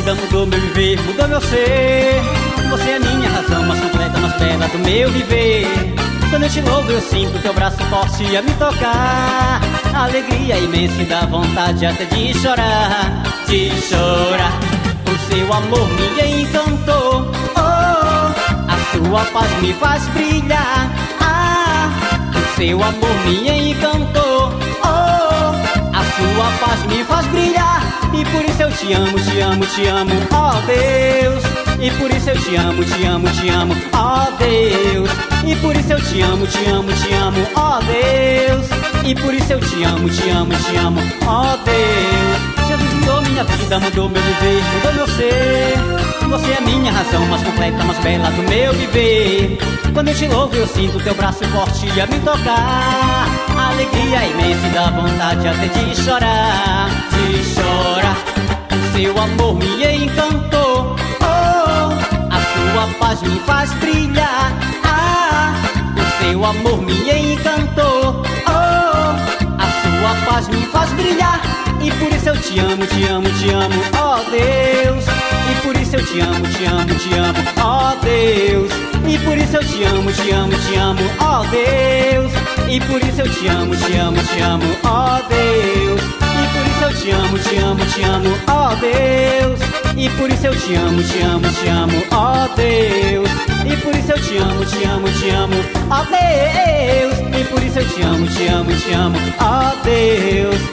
vida, mudou meu viver, mudou meu ser. Você é minha razão mais completa, mais bela do meu viver. Quando eu te louvo eu sinto teu braço forte a me tocar. A alegria imensa e dá vontade até de chorar. De chorar. O seu amor me encantou. Oh, a sua paz me faz brilhar. Ah, o seu amor me encantou. Oh, a sua paz me faz brilhar. E por isso eu te amo, te amo, te amo, ó Deus. E por isso eu te amo, te amo, te amo, ó Deus. E por isso eu te amo, te amo, te amo, ó Deus. E por isso eu te amo, te amo, te amo, ó Deus. Jesus mudou minha vida, mudou meu viver, mudou meu ser. Você é minha razão mais completa, mais bela do meu viver. Quando eu te louvo eu sinto teu braço forte a me tocar. A alegria imensa e dá vontade até de chorar. De chorar. O seu amor me encantou. Oh, a sua paz me faz brilhar. Ah, o seu amor me encantou. Oh, a sua paz me faz brilhar. E por isso eu te amo, te amo, te amo, ó Deus. E por isso eu te amo, te amo, te amo, ó Deus. E por isso eu te amo, te amo, te amo, ó Deus. E por isso eu te amo, te amo, te amo, ó Deus. E por isso eu te amo, te amo, te amo, ó Deus. E por isso eu te amo, te amo, te amo, ó Deus. E por isso eu te amo, te amo, te amo, ó Deus. E por isso eu te amo, te amo, te amo, ó Deus.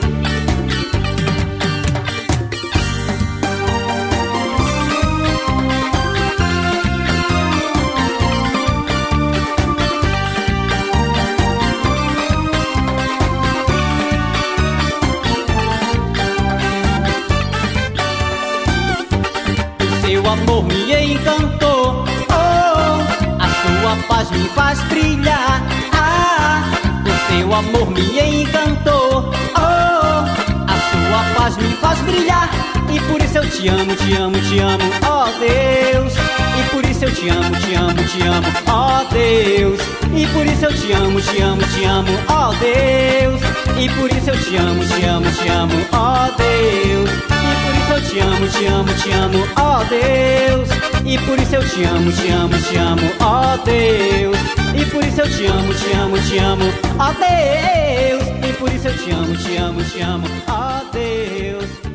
Seu amor me encantou. Oh, a sua paz me faz brilhar. Ah, o seu amor me encantou. Oh, a sua paz me faz brilhar. E por isso eu te amo, te amo, te amo, ó Deus. E por isso eu te amo, te amo, te amo, ó Deus. E por isso eu te amo, te amo, te amo, ó Deus. E por isso eu te amo, te amo, te amo, ó Deus. E por isso eu te amo, te amo, te amo, ó Deus. E por isso eu te amo, te amo, te amo, ó Deus. E por isso eu te amo, te amo, te amo, ó Deus. E por isso eu te amo, te amo, te amo, ó Deus.